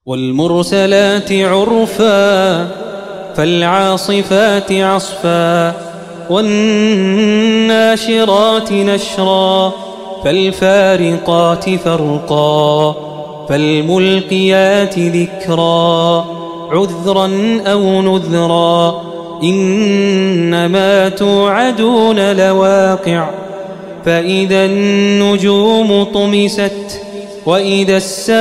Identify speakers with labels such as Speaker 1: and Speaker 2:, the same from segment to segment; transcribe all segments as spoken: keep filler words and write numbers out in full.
Speaker 1: والمرسلات عرفا فالعاصفات عصفا والناشرات نشرا فالفارقات فرقا فالملقيات ذكرا عذرا أو نذرا إنما توعدون لواقع فإذا النجوم طمست وإذا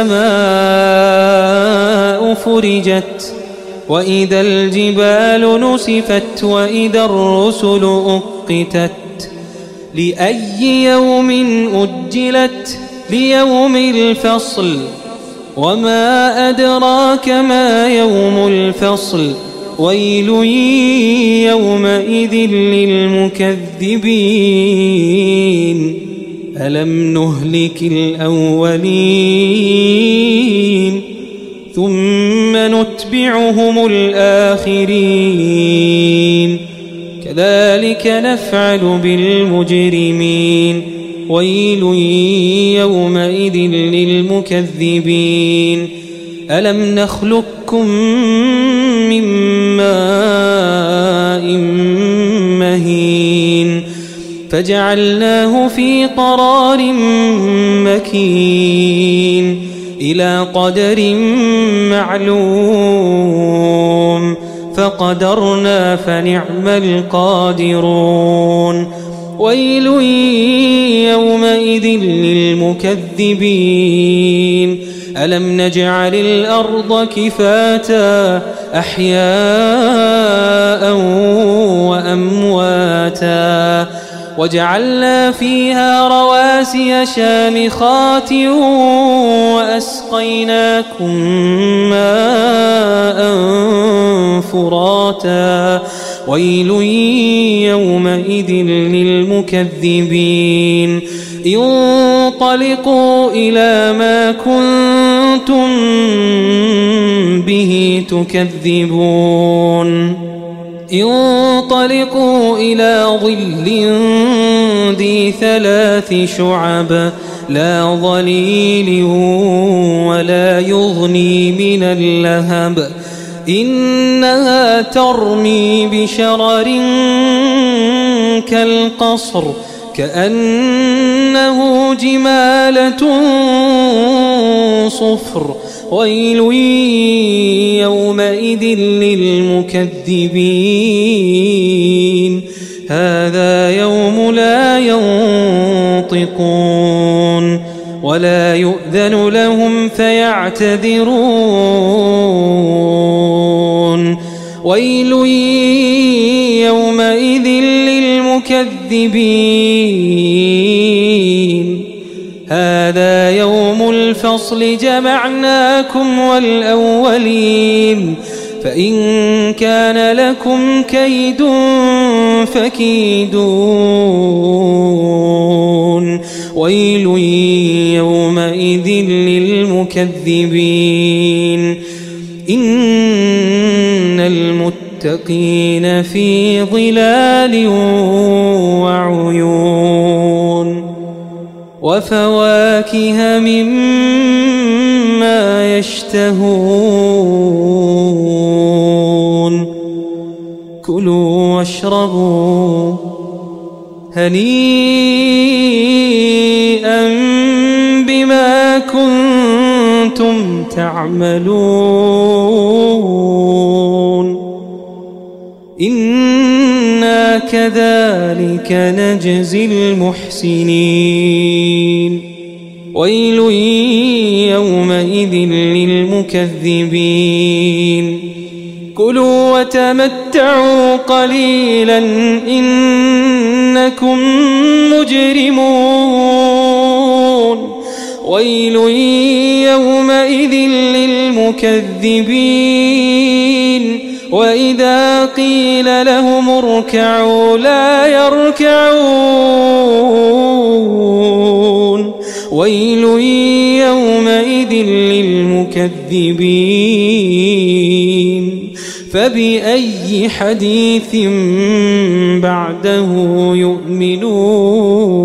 Speaker 1: السماء فرجت وإذا الجبال نسفت وإذا الرسل أقتت لأي يوم أجلت ليوم الفصل وما أدراك ما يوم الفصل ويل يومئذ للمكذبين ألم نهلك الأولين ثم نتبعهم الآخرين كذلك نفعل بالمجرمين ويل يومئذ للمكذبين ألم نخلقكم من ماء مهين فجعلناه في قرار مكين إلى قدر معلوم فقدرنا فنعم القادرون ويل يومئذ للمكذبين ألم نجعل الأرض كفاتا أحياء وأمواتا وجعلنا فيها رواسي شامخات وأسقيناكم ماء فراتا ويل يومئذ للمكذبين انطلقوا إلى ما كنتم به تكذبون انطلقوا إلى ظل ذي ثلاث شعب لا ظليل ولا يغني من اللهب إنها ترمي بشرر كالقصر كأنه جمالة صفر ويل يومئذ للمكذبين هذا يوم لا ينطقون ولا يؤذن لهم فيعتذرون ويل يومئذ للمكذبين هذا يوم الفصل جمعناكم والأولين فإن كان لكم كيد فكيدون ويل يومئذ للمكذبين إن المتقين في ظلال وعيون وفواكه مما يشتهون كلوا واشربوا هنيئا بما كنتم تعملون إنا كذلك نجزي المحسنين ويل يومئذ للمكذبين كلوا وتمتعوا قليلا إنكم مجرمون ويل يومئذ للمكذبين وإذا قيل لهم اركعوا لا يركعون ويل يومئذ للمكذبين فبأي حديث بعده يؤمنون